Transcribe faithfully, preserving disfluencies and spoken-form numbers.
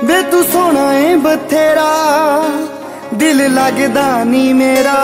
ਵੇ तू सोना है बथेरा दिल लगदा नी मेरा।